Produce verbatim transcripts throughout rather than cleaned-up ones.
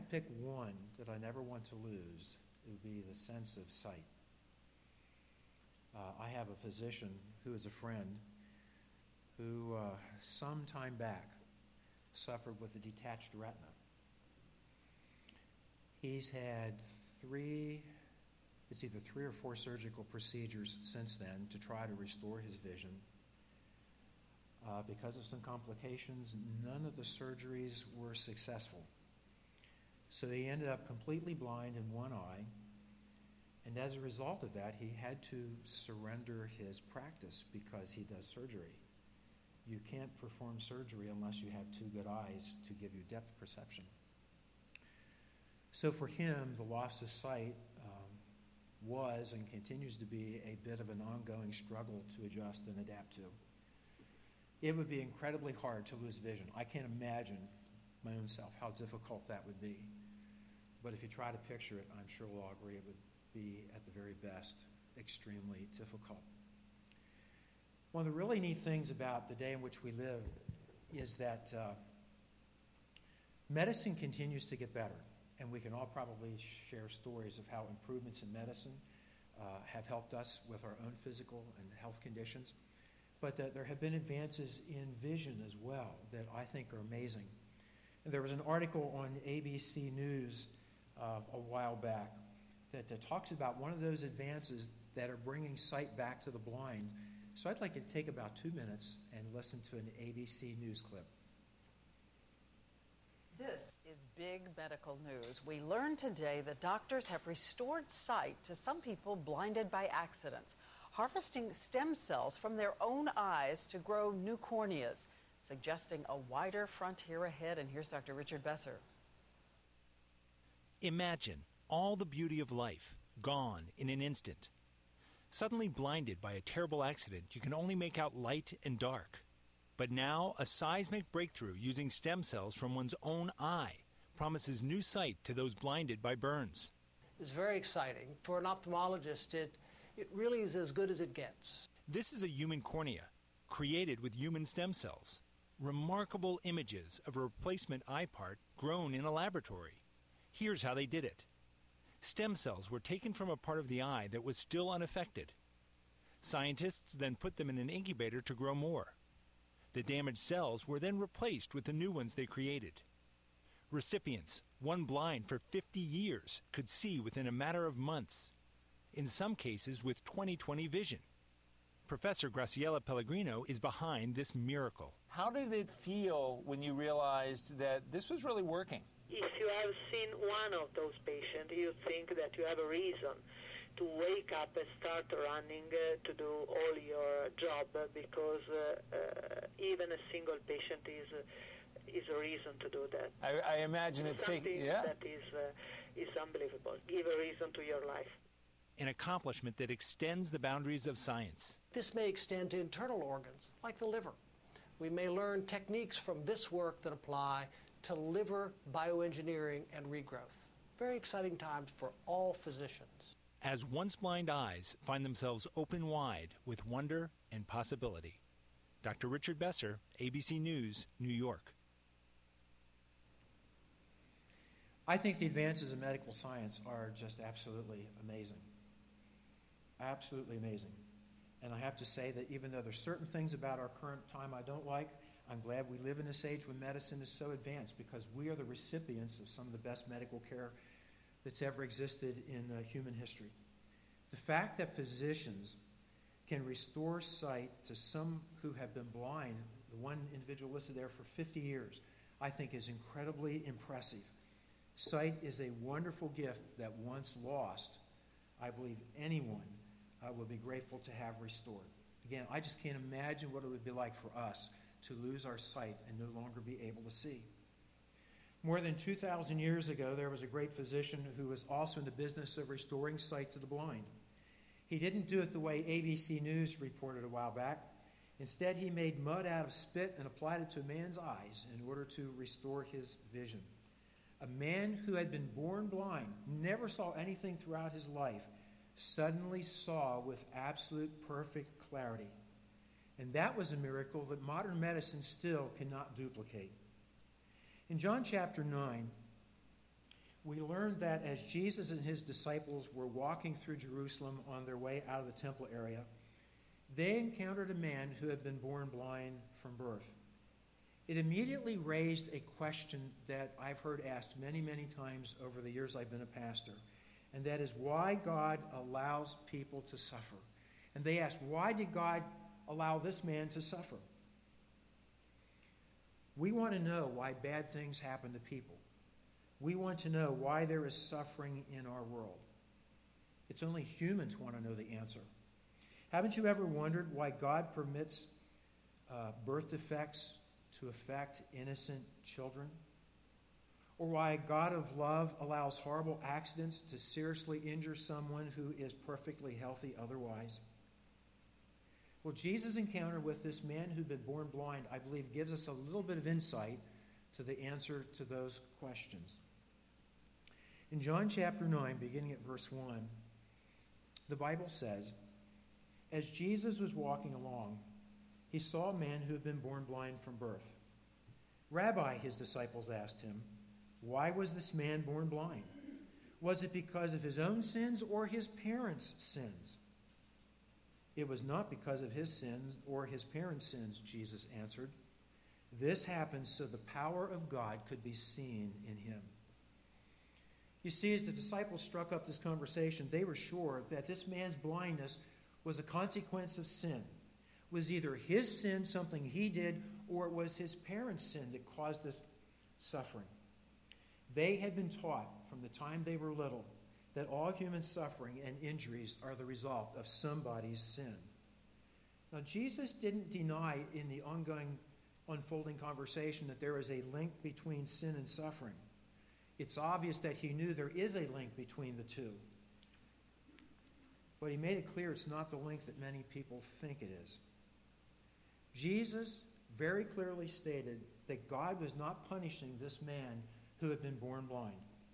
to pick one that I never want to lose, it would be the sense of sight. Uh, I have a physician who is a friend who uh, some time back suffered with a detached retina. He's had three, it's either three or four surgical procedures since then to try to restore his vision. Uh, because of some complications, none of the surgeries were successful. So he ended up completely blind in one eye, and as a result of that, he had to surrender his practice because he does surgery. You can't perform surgery unless you have two good eyes to give you depth perception. So for him, the loss of sight um, was and continues to be a bit of an ongoing struggle to adjust and adapt to. It would be incredibly hard to lose vision. I can't imagine my own self how difficult that would be. But if you try to picture it, I'm sure we'll all agree it would be, at the very best, extremely difficult. One of the really neat things about the day in which we live is that uh, medicine continues to get better, and we can all probably share stories of how improvements in medicine uh, have helped us with our own physical and health conditions. But uh, there have been advances in vision as well that I think are amazing. And there was an article on A B C News uh, a while back that uh, talks about one of those advances that are bringing sight back to the blind. So I'd like to take about two minutes and listen to an A B C News clip. This is big medical news. We learned today that doctors have restored sight to some people blinded by accidents, harvesting stem cells from their own eyes to grow new corneas, suggesting a wider frontier ahead. And here's Doctor Richard Besser. Imagine all the beauty of life gone in an instant. Suddenly blinded by a terrible accident, you can only make out light and dark. But now, a seismic breakthrough using stem cells from one's own eye promises new sight to those blinded by burns. It's very exciting. For an ophthalmologist, it, it really is as good as it gets. This is a human cornea, created with human stem cells. Remarkable images of a replacement eye part grown in a laboratory. Here's how they did it. Stem cells were taken from a part of the eye that was still unaffected. Scientists then put them in an incubator to grow more. The damaged cells were then replaced with the new ones they created. Recipients, one blind for fifty years, could see within a matter of months, in some cases with twenty twenty vision. Professor Graciela Pellegrino is behind this miracle. How did it feel when you realized that this was really working? If you have seen one of those patients, you think that you have a reason to wake up and start running uh, to do all your job uh, because uh, uh, even a single patient is uh, is a reason to do that. I, I imagine it's taking, yeah. That is uh, is unbelievable. Give a reason to your life. An accomplishment that extends the boundaries of science. This may extend to internal organs, like the liver. We may learn techniques from this work that apply to liver bioengineering and regrowth. Very exciting times for all physicians. As once blind eyes find themselves open wide with wonder and possibility. Doctor Richard Besser, A B C News, New York. I think the advances in medical science are just absolutely amazing. Absolutely amazing. And I have to say that even though there's certain things about our current time I don't like, I'm glad we live in this age when medicine is so advanced because we are the recipients of some of the best medical care that's ever existed in uh, human history. The fact that physicians can restore sight to some who have been blind, the one individual listed there for fifty years, I think is incredibly impressive. Sight is a wonderful gift that once lost, I believe anyone uh, would be grateful to have restored. Again, I just can't imagine what it would be like for us to lose our sight and no longer be able to see. More than two thousand years ago, there was a great physician who was also in the business of restoring sight to the blind. He didn't do it the way A B C News reported a while back. Instead, he made mud out of spit and applied it to a man's eyes in order to restore his vision. A man who had been born blind, never saw anything throughout his life, suddenly saw with absolute perfect clarity. And that was a miracle that modern medicine still cannot duplicate. In John chapter nine, we learned that as Jesus and his disciples were walking through Jerusalem on their way out of the temple area, they encountered a man who had been born blind from birth. It immediately raised a question that I've heard asked many, many times over the years I've been a pastor, and that is why God allows people to suffer. And they asked, why did God allow this man to suffer? We want to know why bad things happen to people. We want to know why there is suffering in our world. It's only humans want to know the answer. Haven't you ever wondered why God permits uh, birth defects to affect innocent children? Or why a God of love allows horrible accidents to seriously injure someone who is perfectly healthy otherwise? Well, Jesus' encounter with this man who'd been born blind, I believe, gives us a little bit of insight to the answer to those questions. In John chapter nine, beginning at verse one, the Bible says, as Jesus was walking along, he saw a man who had been born blind from birth. Rabbi, his disciples asked him, why was this man born blind? Was it because of his own sins or his parents' sins? It was not because of his sins or his parents' sins, Jesus answered. This happened so the power of God could be seen in him. You see, as the disciples struck up this conversation, they were sure that this man's blindness was a consequence of sin. It was either his sin, something he did, or it was his parents' sin that caused this suffering. They had been taught from the time they were little that all human suffering and injuries are the result of somebody's sin. Now, Jesus didn't deny in the ongoing, unfolding conversation that there is a link between sin and suffering. It's obvious that he knew there is a link between the two. But he made it clear it's not the link that many people think it is. Jesus very clearly stated that God was not punishing this man who had been born blind.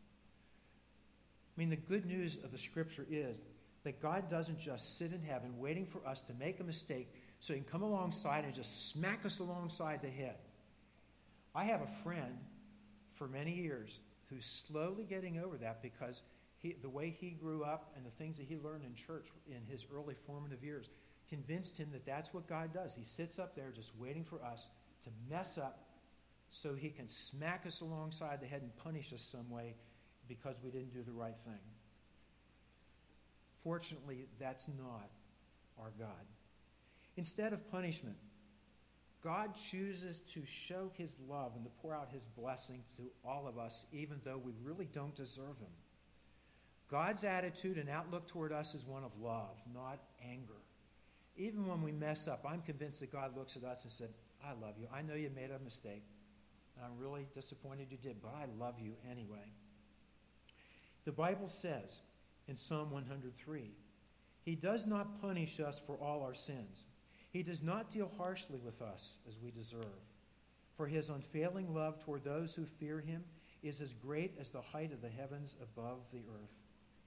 I mean, the good news of the Scripture is that God doesn't just sit in heaven waiting for us to make a mistake so he can come alongside and just smack us alongside the head. I have a friend for many years who's slowly getting over that because he, the way he grew up and the things that he learned in church in his early formative years convinced him that that's what God does. He sits up there just waiting for us to mess up so he can smack us alongside the head and punish us some way because we didn't do the right thing. Fortunately, that's not our God. Instead of punishment, God chooses to show his love and to pour out his blessings to all of us, even though we really don't deserve them. God's attitude and outlook toward us is one of love, not anger. Even when we mess up, I'm convinced that God looks at us and said, I love you. I know you made a mistake, and I'm really disappointed you did, but I love you anyway. The Bible says in Psalm one hundred three, he does not punish us for all our sins. He does not deal harshly with us as we deserve. For his unfailing love toward those who fear him is as great as the height of the heavens above the earth.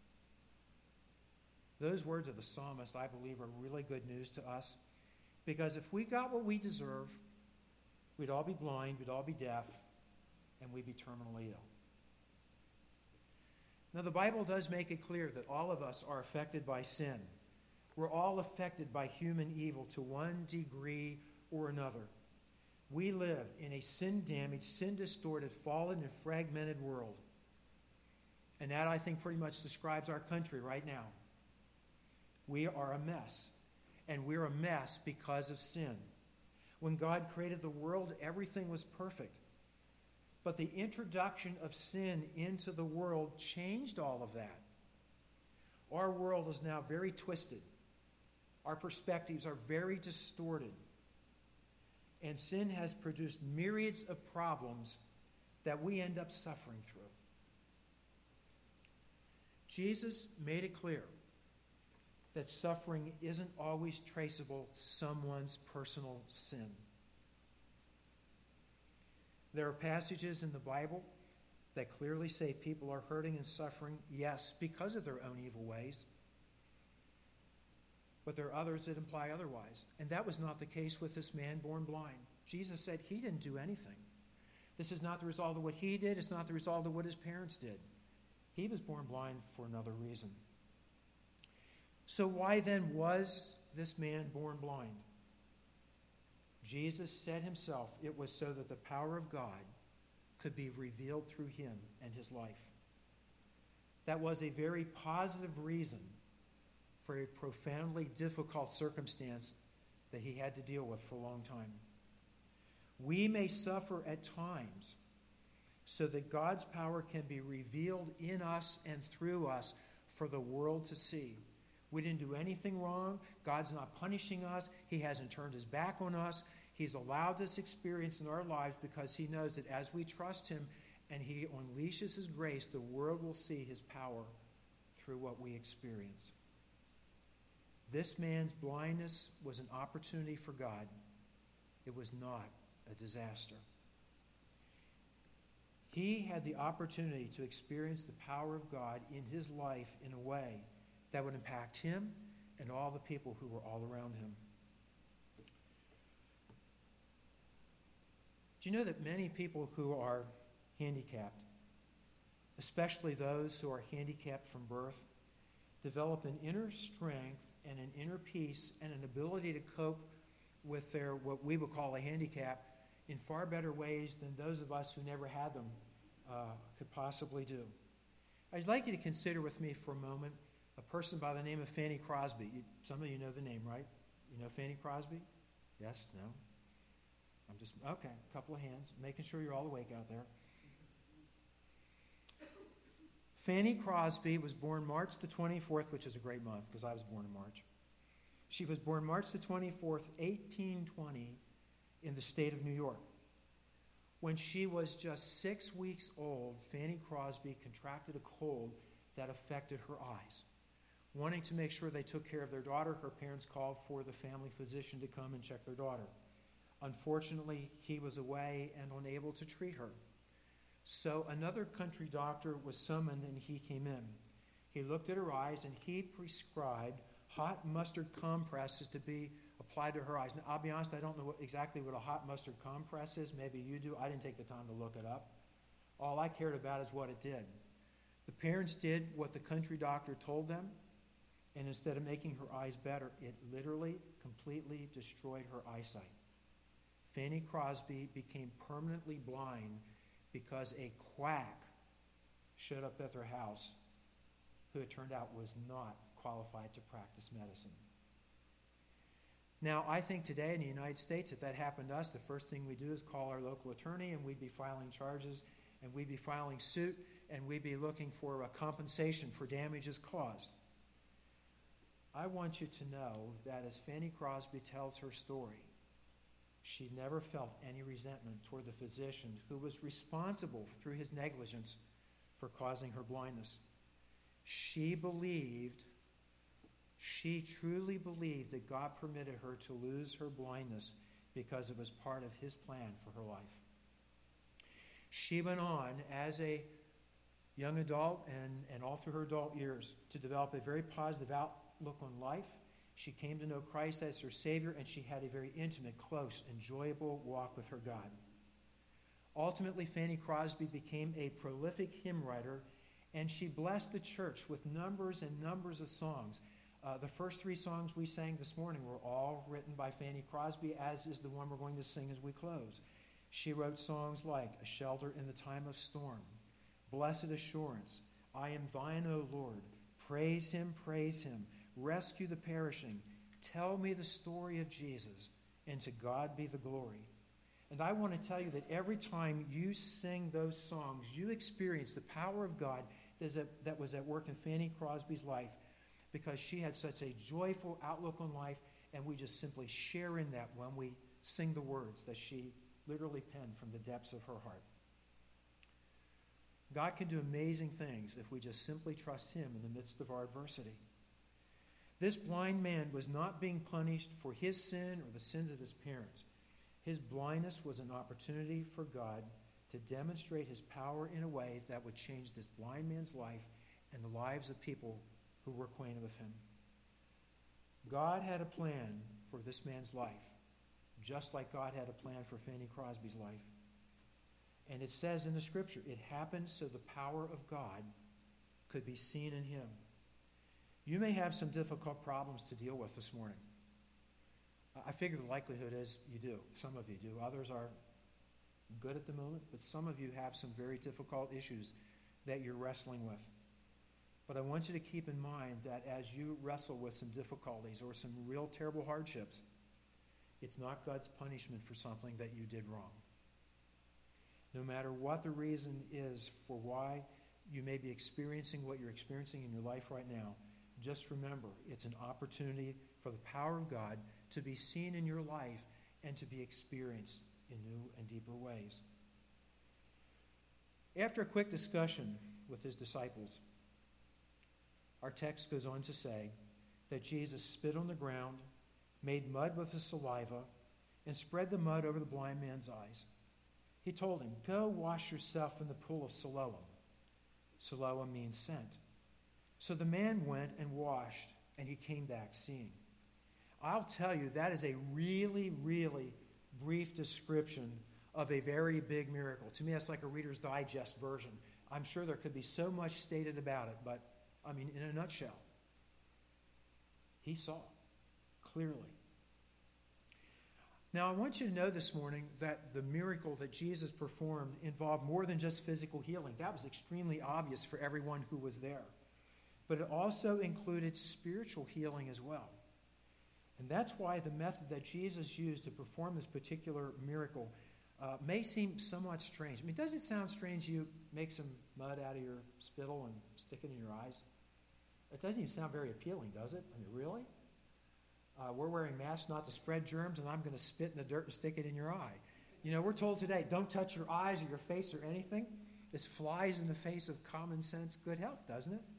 Those words of the psalmist, I believe, are really good news to us, because if we got what we deserve, we'd all be blind, we'd all be deaf, and we'd be terminally ill. Now, the Bible does make it clear that all of us are affected by sin. We're all affected by human evil to one degree or another. We live in a sin-damaged, sin-distorted, fallen, and fragmented world. And that, I think, pretty much describes our country right now. We are a mess. And we're a mess because of sin. When God created the world, everything was perfect. But the introduction of sin into the world changed all of that. Our world is now very twisted. Our perspectives are very distorted. And sin has produced myriads of problems that we end up suffering through. Jesus made it clear that suffering isn't always traceable to someone's personal sin. There are passages in the Bible that clearly say people are hurting and suffering, yes, because of their own evil ways. But there are others that imply otherwise. And that was not the case with this man born blind. Jesus said he didn't do anything. This is not the result of what he did. It's not the result of what his parents did. He was born blind for another reason. So why then was this man born blind? Jesus said himself it was so that the power of God could be revealed through him and his life. That was a very positive reason for a profoundly difficult circumstance that he had to deal with for a long time. We may suffer at times so that God's power can be revealed in us and through us for the world to see. We didn't do anything wrong. God's not punishing us. He hasn't turned his back on us. He's allowed this experience in our lives because he knows that as we trust him and he unleashes his grace, the world will see his power through what we experience. This man's blindness was an opportunity for God. It was not a disaster. He had the opportunity to experience the power of God in his life in a way that would impact him and all the people who were all around him. Do you know that many people who are handicapped, especially those who are handicapped from birth, develop an inner strength and an inner peace and an ability to cope with their, what we would call a handicap, in far better ways than those of us who never had them uh, could possibly do. I'd like you to consider with me for a moment a person by the name of Fanny Crosby. You, some of you know the name, right? You know Fanny Crosby? Yes? No? I'm just, okay, a couple of hands, making sure you're all awake out there. Fanny Crosby was born March the twenty-fourth, which is a great month because I was born in March. She was born March the twenty-fourth, eighteen twenty, in the state of New York. When she was just six weeks old, Fanny Crosby contracted a cold that affected her eyes. Wanting to make sure they took care of their daughter, her parents called for the family physician to come and check their daughter. Unfortunately, he was away and unable to treat her. So another country doctor was summoned and he came in. He looked at her eyes and he prescribed hot mustard compresses to be applied to her eyes. Now, I'll be honest, I don't know what, exactly what a hot mustard compress is. Maybe you do. I didn't take the time to look it up. All I cared about is what it did. The parents did what the country doctor told them, and instead of making her eyes better, it literally, completely destroyed her eyesight. Fanny Crosby became permanently blind because a quack showed up at their house who it turned out was not qualified to practice medicine. Now, I think today in the United States, if that happened to us, the first thing we do is call our local attorney, and we'd be filing charges, and we'd be filing suit, and we'd be looking for a compensation for damages caused. I want you to know that as Fanny Crosby tells her story, she never felt any resentment toward the physician who was responsible through his negligence for causing her blindness. She believed, she truly believed that God permitted her to lose her blindness because it was part of his plan for her life. She went on as a young adult and, and all through her adult years to develop a very positive outlook on life. She came to know Christ as her Savior, and she had a very intimate, close, enjoyable walk with her God. Ultimately, Fanny Crosby became a prolific hymn writer, and she blessed the church with numbers and numbers of songs. Uh, the first three songs we sang this morning were all written by Fanny Crosby, as is the one we're going to sing as we close. She wrote songs like A Shelter in the Time of Storm, Blessed Assurance, I Am Thine, O Lord, Praise Him, Praise Him, Rescue the Perishing, Tell Me the Story of Jesus, and To God Be the Glory. And I want to tell you that every time you sing those songs, you experience the power of God that was at work in Fanny Crosby's life, because she had such a joyful outlook on life, and we just simply share in that when we sing the words that she literally penned from the depths of her heart. God can do amazing things if we just simply trust Him in the midst of our adversity. This blind man was not being punished for his sin or the sins of his parents. His blindness was an opportunity for God to demonstrate His power in a way that would change this blind man's life and the lives of people who were acquainted with him. God had a plan for this man's life, just like God had a plan for Fanny Crosby's life. And it says in the Scripture, it happened so the power of God could be seen in him. You may have some difficult problems to deal with this morning. I figure the likelihood is you do. Some of you do. Others are good at the moment, but some of you have some very difficult issues that you're wrestling with. But I want you to keep in mind that as you wrestle with some difficulties or some real terrible hardships, it's not God's punishment for something that you did wrong. No matter what the reason is for why you may be experiencing what you're experiencing in your life right now, just remember, it's an opportunity for the power of God to be seen in your life and to be experienced in new and deeper ways. After a quick discussion with his disciples, our text goes on to say that Jesus spit on the ground, made mud with his saliva, and spread the mud over the blind man's eyes. He told him, "Go wash yourself in the pool of Siloam." Siloam means sent. So the man went and washed, and he came back seeing. I'll tell you, that is a really, really brief description of a very big miracle. To me, that's like a Reader's Digest version. I'm sure there could be so much stated about it, but, I mean, in a nutshell, he saw clearly. Now, I want you to know this morning that the miracle that Jesus performed involved more than just physical healing. That was extremely obvious for everyone who was there. But it also included spiritual healing as well. And that's why the method that Jesus used to perform this particular miracle uh, may seem somewhat strange. I mean, does it sound strange you make some mud out of your spittle and stick it in your eyes? It doesn't even sound very appealing, does it? I mean, really? Uh, we're wearing masks not to spread germs, and I'm going to spit in the dirt and stick it in your eye. You know, we're told today, don't touch your eyes or your face or anything. This flies in the face of common sense good health, doesn't it?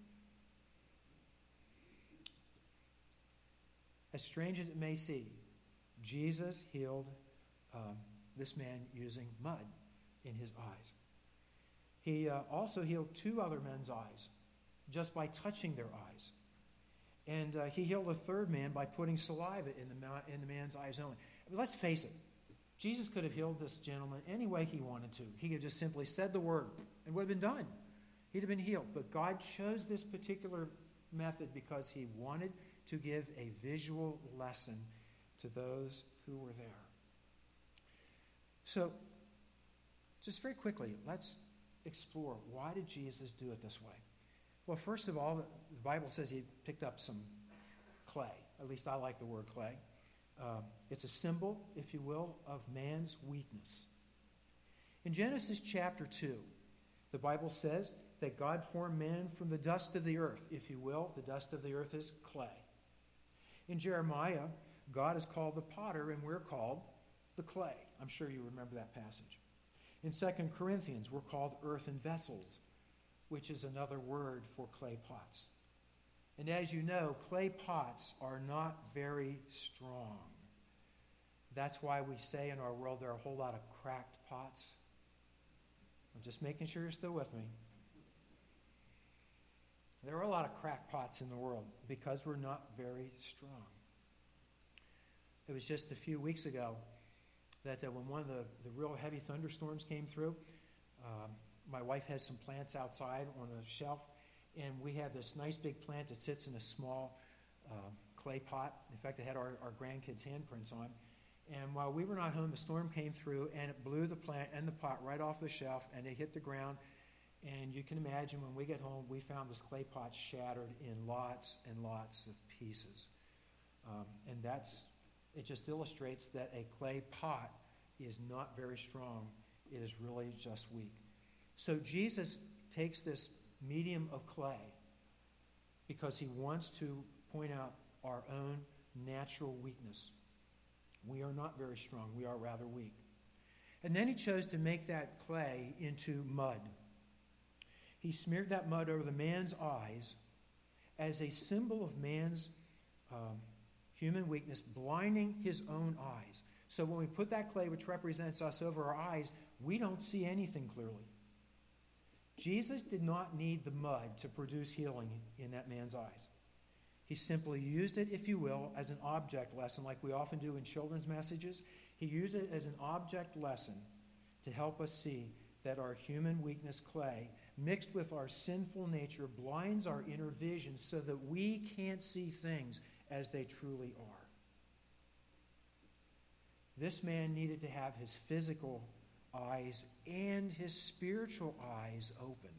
As strange as it may seem, Jesus healed um, this man using mud in his eyes. He uh, also healed two other men's eyes just by touching their eyes. And uh, he healed a third man by putting saliva in the, ma- in the man's eyes only. But let's face it, Jesus could have healed this gentleman any way he wanted to. He could have just simply said the word and would have been done. He'd have been healed. But God chose this particular method because he wanted to give a visual lesson to those who were there. So, just very quickly, let's explore, why did Jesus do it this way? Well, first of all, the Bible says he picked up some clay. At least I like the word clay. Uh, it's a symbol, if you will, of man's weakness. In Genesis chapter two, the Bible says that God formed man from the dust of the earth. If you will, the dust of the earth is clay. In Jeremiah, God is called the potter, and we're called the clay. I'm sure you remember that passage. In Second Corinthians, we're called earthen vessels, which is another word for clay pots. And as you know, clay pots are not very strong. That's why we say in our world there are a whole lot of cracked pots. I'm just making sure you're still with me. There are a lot of cracked pots in the world because we're not very strong. It was just a few weeks ago that uh, when one of the, the real heavy thunderstorms came through, um, my wife has some plants outside on a shelf, and we have this nice big plant that sits in a small uh, clay pot. In fact, it had our, our grandkids' handprints on. And while we were not home, the storm came through, and it blew the plant and the pot right off the shelf, and it hit the ground. And you can imagine when we get home, we found this clay pot shattered in lots and lots of pieces. Um, and that's, it just illustrates that a clay pot is not very strong. It is really just weak. So Jesus takes this medium of clay because he wants to point out our own natural weakness. We are not very strong. We are rather weak. And then he chose to make that clay into mud. He smeared that mud over the man's eyes as a symbol of man's um, human weakness, blinding his own eyes. So when we put that clay, which represents us, over our eyes, we don't see anything clearly. Jesus did not need the mud to produce healing in that man's eyes. He simply used it, if you will, as an object lesson, like we often do in children's messages. He used it as an object lesson to help us see that our human weakness, clay, mixed with our sinful nature, blinds our inner vision so that we can't see things as they truly are. This man needed to have his physical eyes and his spiritual eyes opened.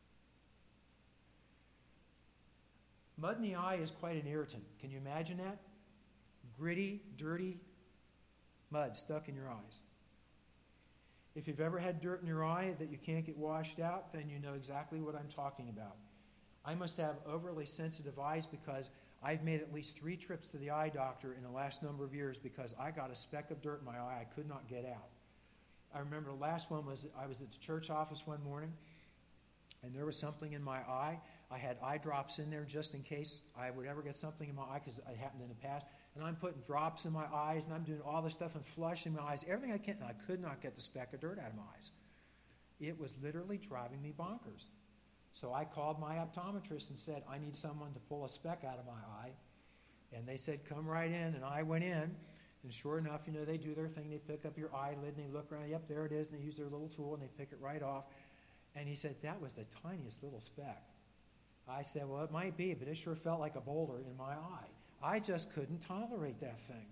Mud in the eye is quite an irritant. Can you imagine that? Gritty, dirty mud stuck in your eyes. If you've ever had dirt in your eye that you can't get washed out, then you know exactly what I'm talking about. I must have overly sensitive eyes because I've made at least three trips to the eye doctor in the last number of years because I got a speck of dirt in my eye I could not get out. I remember the last one was I was at the church office one morning, and there was something in my eye. I had eye drops in there just in case I would ever get something in my eye because it happened in the past. And I'm putting drops in my eyes, and I'm doing all this stuff and flushing my eyes, everything I can, and I could not get the speck of dirt out of my eyes. It was literally driving me bonkers. So I called my optometrist and said, I need someone to pull a speck out of my eye. And they said, come right in. And I went in, and sure enough, you know, they do their thing. They pick up your eyelid, and they look around. Yep, there it is. And they use their little tool, and they pick it right off. And he said, that was the tiniest little speck. I said, well, it might be, but it sure felt like a boulder in my eye. I just couldn't tolerate that thing.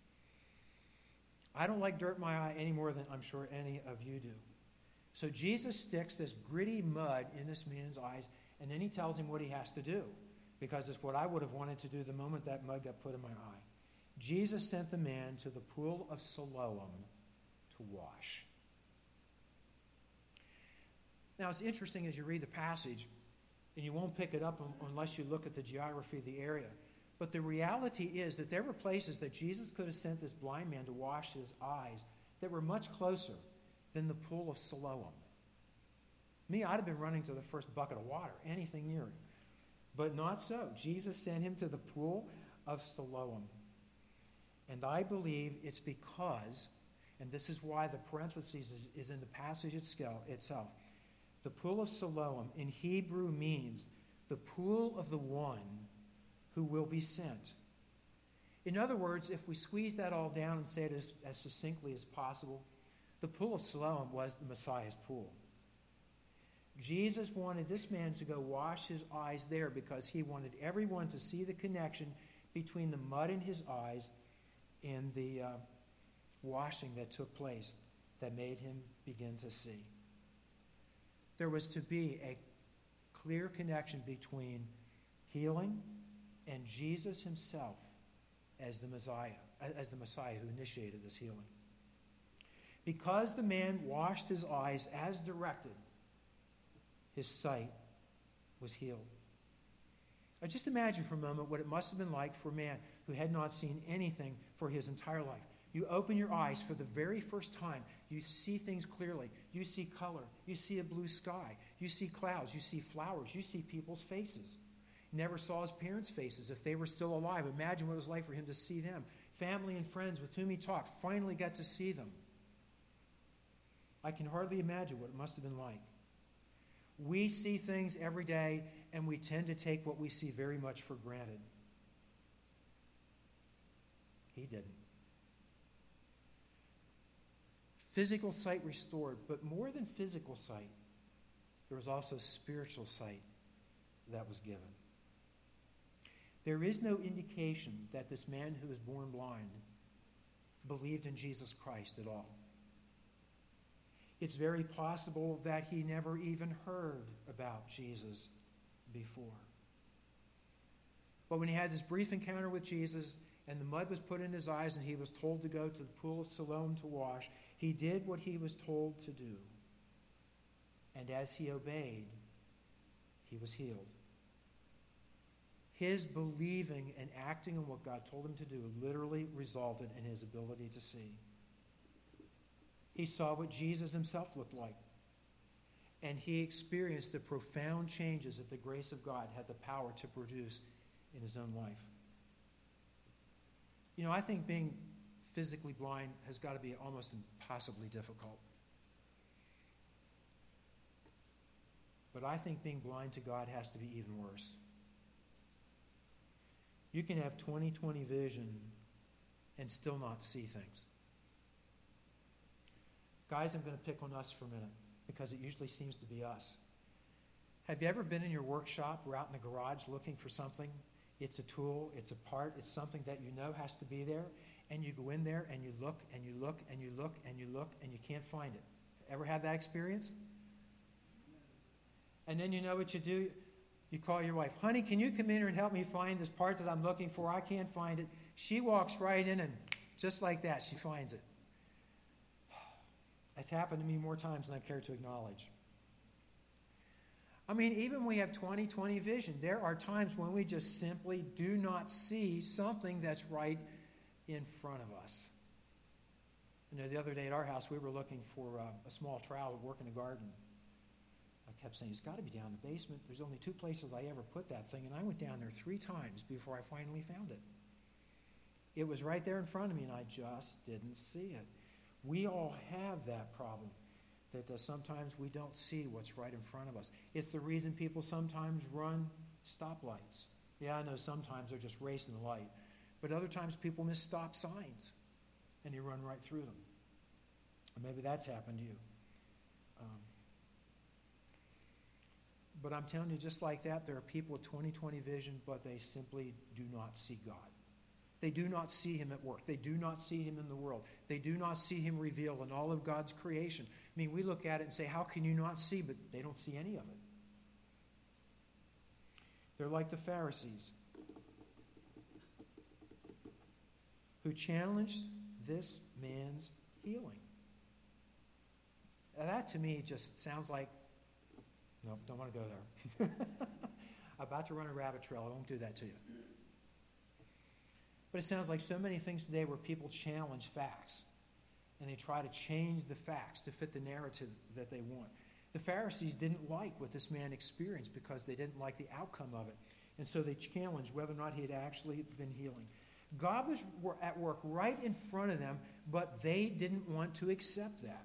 I don't like dirt in my eye any more than I'm sure any of you do. So Jesus sticks this gritty mud in this man's eyes, and then he tells him what he has to do, because it's what I would have wanted to do the moment that mud got put in my eye. Jesus sent the man to the pool of Siloam to wash. Now, it's interesting as you read the passage, and you won't pick it up unless you look at the geography of the area. But the reality is that there were places that Jesus could have sent this blind man to wash his eyes that were much closer than the pool of Siloam. Me, I'd have been running to the first bucket of water, anything near it. But not so. Jesus sent him to the pool of Siloam. And I believe it's because, and this is why the parentheses is, is in the passage itself, the pool of Siloam in Hebrew means the pool of the one who will be sent. In other words, if we squeeze that all down and say it as, as succinctly as possible, the pool of Siloam was the Messiah's pool. Jesus wanted this man to go wash his eyes there because he wanted everyone to see the connection between the mud in his eyes and the uh, washing that took place that made him begin to see. There was to be a clear connection between healing and Jesus himself as the Messiah, as the Messiah who initiated this healing. Because the man washed his eyes as directed, his sight was healed. Now just imagine for a moment what it must have been like for a man who had not seen anything for his entire life. You open your eyes for the very first time. You see things clearly. You see color. You see a blue sky. You see clouds. You see flowers. You see people's faces. Never saw his parents' faces if they were still alive. Imagine what it was like for him to see them. Family and friends with whom he talked, finally got to see them. I can hardly imagine what it must have been like. We see things every day, and we tend to take what we see very much for granted. He didn't. Physical sight restored, but more than physical sight, there was also spiritual sight that was given. There is no indication that this man who was born blind believed in Jesus Christ at all. It's very possible that he never even heard about Jesus before. But when he had this brief encounter with Jesus and the mud was put in his eyes and he was told to go to the pool of Siloam to wash, he did what he was told to do. And as he obeyed, he was healed. His believing and acting on what God told him to do literally resulted in his ability to see. He saw what Jesus himself looked like. And he experienced the profound changes that the grace of God had the power to produce in his own life. You know, I think being physically blind has got to be almost impossibly difficult. But I think being blind to God has to be even worse. You can have twenty twenty vision and still not see things. Guys, I'm going to pick on us for a minute because it usually seems to be us. Have you ever been in your workshop or out in the garage looking for something? It's a tool, it's a part, it's something that you know has to be there, and you go in there and you look and you look and you look and you look and you can't find it. Ever have that experience? And then you know what you do? You call your wife, honey, can you come in here and help me find this part that I'm looking for? I can't find it. She walks right in and just like that, she finds it. It's happened to me more times than I care to acknowledge. I mean, even when we have twenty twenty vision, there are times when we just simply do not see something that's right in front of us. You know, the other day at our house, we were looking for uh, a small trowel to work in the garden. I kept saying, it's got to be down in the basement. There's only two places I ever put that thing, and I went down there three times before I finally found it. It was right there in front of me, and I just didn't see it. We all have that problem, that uh, sometimes we don't see what's right in front of us. It's the reason people sometimes run stoplights. Yeah, I know sometimes they're just racing the light, but other times people miss stop signs, and you run right through them. Or maybe that's happened to you. Um, but I'm telling you, just like that, there are people with twenty twenty vision, but they simply do not see God. They do not see him at work. They do not see him in the world. They do not see him revealed in all of God's creation. I mean, we look at it and say, how can you not see? But they don't see any of it. They're like the Pharisees who challenged this man's healing. Now, that to me just sounds like, no, don't want to go there. I'm about to run a rabbit trail. I won't do that to you. But it sounds like so many things today where people challenge facts and they try to change the facts to fit the narrative that they want. The Pharisees didn't like what this man experienced because they didn't like the outcome of it. And so they challenged whether or not he had actually been healing. God was at work right in front of them, but they didn't want to accept that.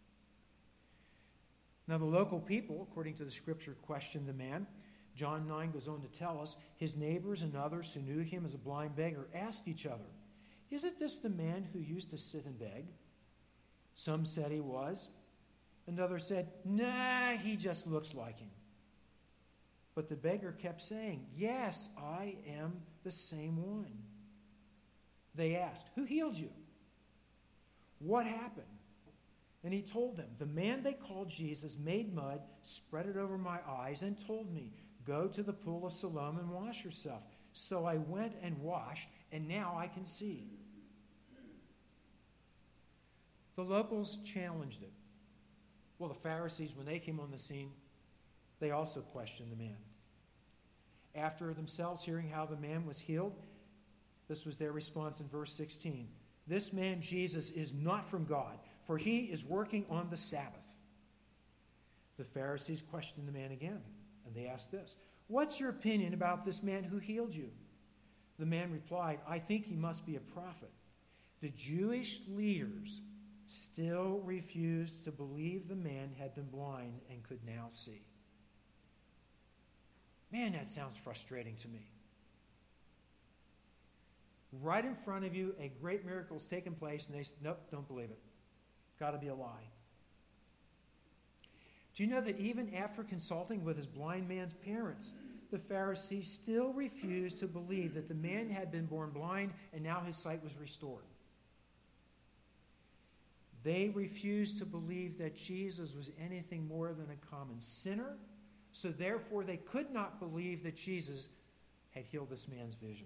Now the local people, according to the scripture, questioned the man. John nine goes on to tell us, his neighbors and others who knew him as a blind beggar asked each other, isn't this the man who used to sit and beg? Some said he was. Another said, nah, he just looks like him. But the beggar kept saying, yes, I am the same one. They asked, who healed you? What happened? And he told them, the man they called Jesus made mud, spread it over my eyes, and told me, go to the pool of Siloam and wash yourself. So I went and washed, and now I can see. The locals challenged it. Well, the Pharisees, when they came on the scene, they also questioned the man. After themselves hearing how the man was healed, this was their response in verse sixteen. This man, Jesus, is not from God, for he is working on the Sabbath. The Pharisees questioned the man again, and they asked this, what's your opinion about this man who healed you? The man replied, I think he must be a prophet. The Jewish leaders still refused to believe the man had been blind and could now see. Man, that sounds frustrating to me. Right in front of you, a great miracle has taken place, and they say, nope, don't believe it. Got to be a lie. Do you know that even after consulting with his blind man's parents, the Pharisees still refused to believe that the man had been born blind and now his sight was restored? They refused to believe that Jesus was anything more than a common sinner, so therefore they could not believe that Jesus had healed this man's vision.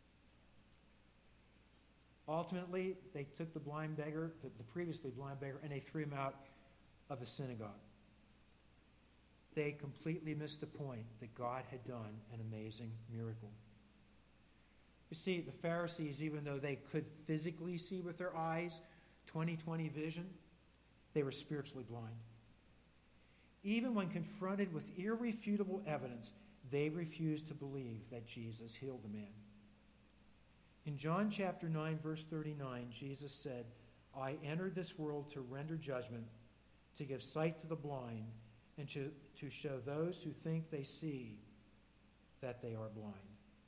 Ultimately, they took the blind beggar, the, the previously blind beggar, and they threw him out of the synagogue. They completely missed the point that God had done an amazing miracle. You see, the Pharisees, even though they could physically see with their eyes, twenty twenty vision, they were spiritually blind. Even when confronted with irrefutable evidence, they refused to believe that Jesus healed the man. In John chapter nine, verse thirty-nine, Jesus said, I entered this world to render judgment, to give sight to the blind, and to, to show those who think they see that they are blind.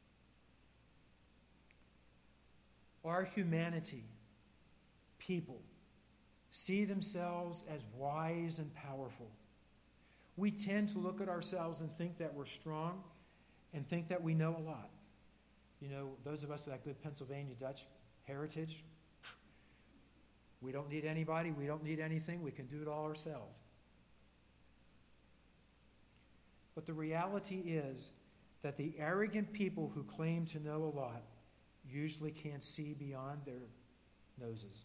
Our humanity, people, see themselves as wise and powerful. We tend to look at ourselves and think that we're strong and think that we know a lot. You know, those of us with that good Pennsylvania Dutch heritage, we don't need anybody, we don't need anything, we can do it all ourselves. But the reality is that the arrogant people who claim to know a lot usually can't see beyond their noses.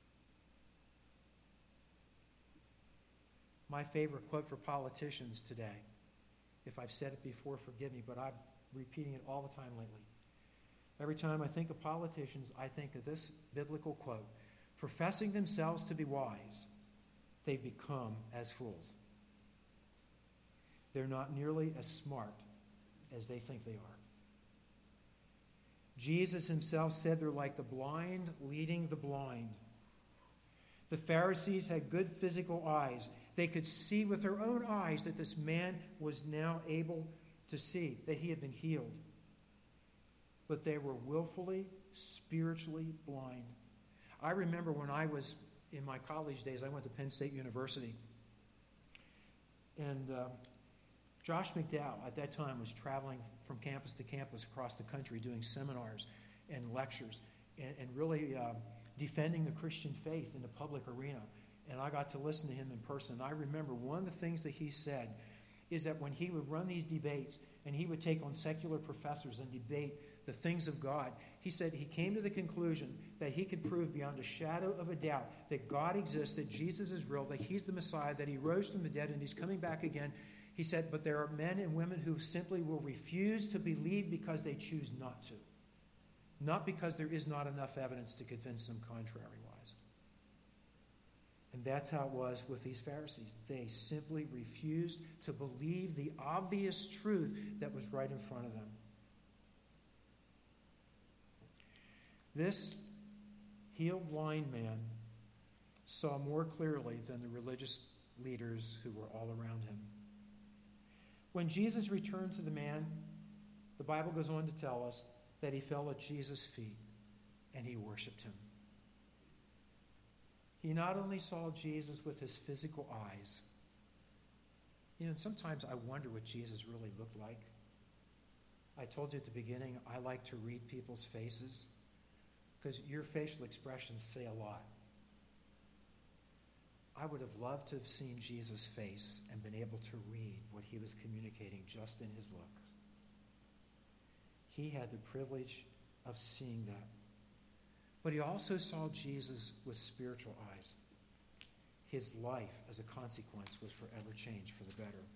My favorite quote for politicians today, if I've said it before, forgive me, but I'm repeating it all the time lately. Every time I think of politicians, I think of this biblical quote: professing themselves to be wise, they become as fools. They're not nearly as smart as they think they are. Jesus himself said they're like the blind leading the blind. The Pharisees had good physical eyes. They could see with their own eyes that this man was now able to see, that he had been healed. But they were willfully, spiritually blind. I remember when I was in my college days, I went to Penn State University. And uh, Josh McDowell at that time was traveling from campus to campus across the country doing seminars and lectures and, and really uh, defending the Christian faith in the public arena. And I got to listen to him in person. I remember one of the things that he said is that when he would run these debates and he would take on secular professors and debate the things of God, he said he came to the conclusion that he could prove beyond a shadow of a doubt that God exists, that Jesus is real, that he's the Messiah, that he rose from the dead and he's coming back again. He said, but there are men and women who simply will refuse to believe because they choose not to. Not because there is not enough evidence to convince them contrary-wise. And that's how it was with these Pharisees. They simply refused to believe the obvious truth that was right in front of them. This healed blind man saw more clearly than the religious leaders who were all around him. When Jesus returned to the man, the Bible goes on to tell us that he fell at Jesus' feet and he worshiped him. He not only saw Jesus with his physical eyes, you know, and sometimes I wonder what Jesus really looked like. I told you at the beginning, I like to read people's faces because your facial expressions say a lot. I would have loved to have seen Jesus' face and been able to read what he was communicating just in his look. He had the privilege of seeing that. But he also saw Jesus with spiritual eyes. His life, as a consequence, was forever changed for the better.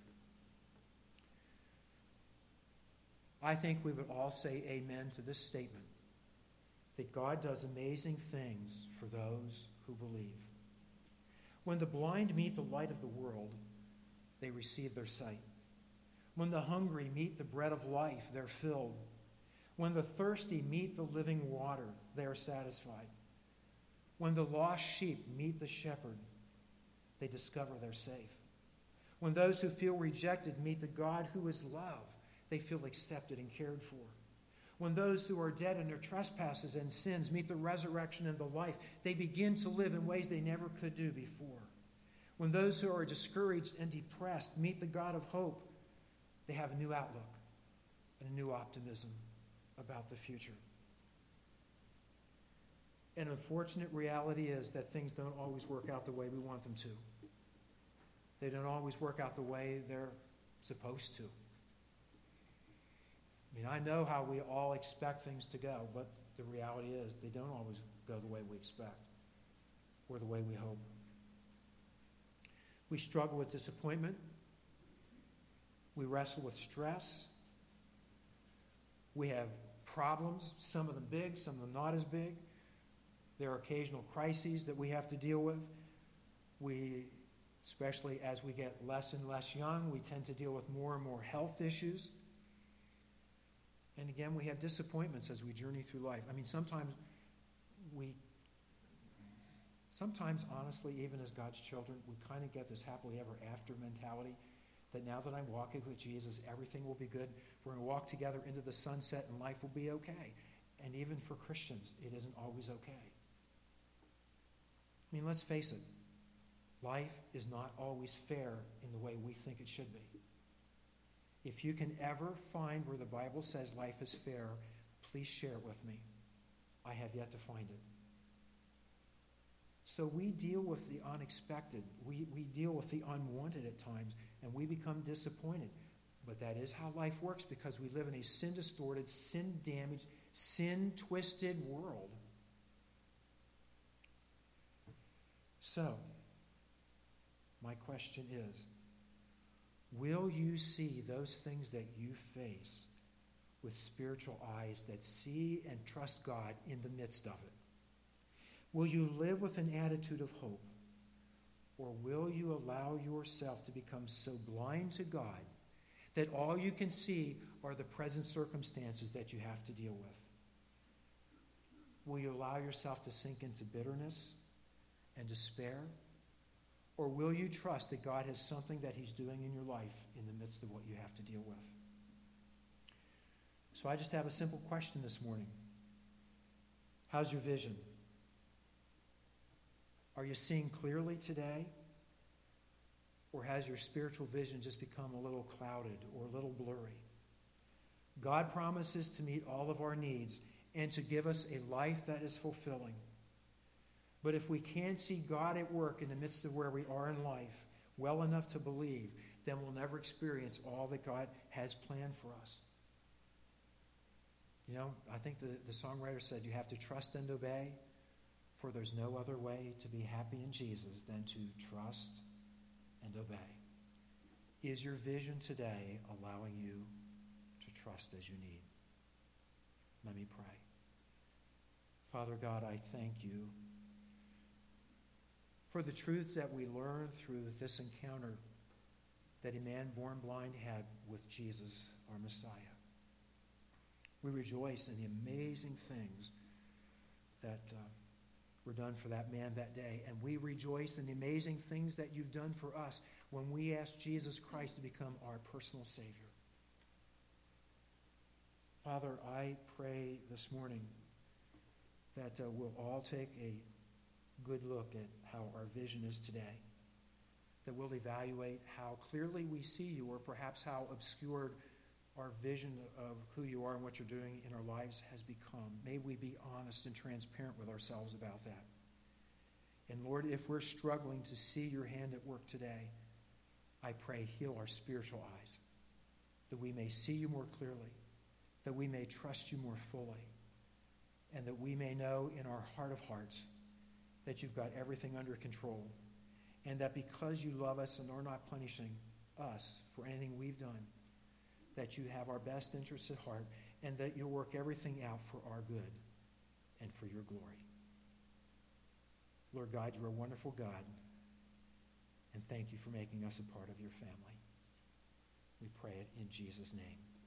I think we would all say amen to this statement, that God does amazing things for those who believe. When the blind meet the light of the world, they receive their sight. When the hungry meet the bread of life, they're filled. When the thirsty meet the living water, they are satisfied. When the lost sheep meet the shepherd, they discover they're safe. When those who feel rejected meet the God who is love, they feel accepted and cared for. When those who are dead in their trespasses and sins meet the resurrection and the life, they begin to live in ways they never could do before. When those who are discouraged and depressed meet the God of hope, they have a new outlook and a new optimism about the future. An unfortunate reality is that things don't always work out the way we want them to. They don't always work out the way they're supposed to. I mean, I know how we all expect things to go, but the reality is they don't always go the way we expect or the way we hope. We struggle with disappointment. We wrestle with stress. We have problems, some of them big, some of them not as big. There are occasional crises that we have to deal with. We, especially as we get less and less young, we tend to deal with more and more health issues. And again, we have disappointments as we journey through life. I mean, sometimes we, sometimes honestly, even as God's children, we kind of get this happily ever after mentality, that now that I'm walking with Jesus, everything will be good. We're going to walk together into the sunset and life will be okay. And even for Christians, it isn't always okay. I mean, let's face it. Life is not always fair in the way we think it should be. If you can ever find where the Bible says life is fair, please share it with me. I have yet to find it. So we deal with the unexpected. We, we deal with the unwanted at times, and we become disappointed. But that is how life works, because we live in a sin-distorted, sin-damaged, sin-twisted world. So, my question is, will you see those things that you face with spiritual eyes that see and trust God in the midst of it? Will you live with an attitude of hope? Or will you allow yourself to become so blind to God that all you can see are the present circumstances that you have to deal with? Will you allow yourself to sink into bitterness and despair? Or will you trust that God has something that he's doing in your life in the midst of what you have to deal with? So I just have a simple question this morning. How's your vision? Are you seeing clearly today? Or has your spiritual vision just become a little clouded or a little blurry? God promises to meet all of our needs and to give us a life that is fulfilling. But if we can't see God at work in the midst of where we are in life well enough to believe, then we'll never experience all that God has planned for us. You know, I think the, the songwriter said you have to trust and obey, for there's no other way to be happy in Jesus than to trust and obey. Is your vision today allowing you to trust as you need? Let me pray. Father God, I thank you for the truths that we learn through this encounter that a man born blind had with Jesus, our Messiah. We rejoice in the amazing things that uh, were done for that man that day. And we rejoice in the amazing things that you've done for us when we ask Jesus Christ to become our personal Savior. Father, I pray this morning that uh, we'll all take a good look at how our vision is today, that we'll evaluate how clearly we see you, or perhaps how obscured our vision of who you are and what you're doing in our lives has become. May we be honest and transparent with ourselves about that. And Lord, if we're struggling to see your hand at work today, I pray heal our spiritual eyes, that we may see you more clearly, that we may trust you more fully, and that we may know in our heart of hearts that you've got everything under control, and that because you love us and are not punishing us for anything we've done, that you have our best interests at heart, and that you'll work everything out for our good and for your glory. Lord God, you're a wonderful God, and thank you for making us a part of your family. We pray it in Jesus' name.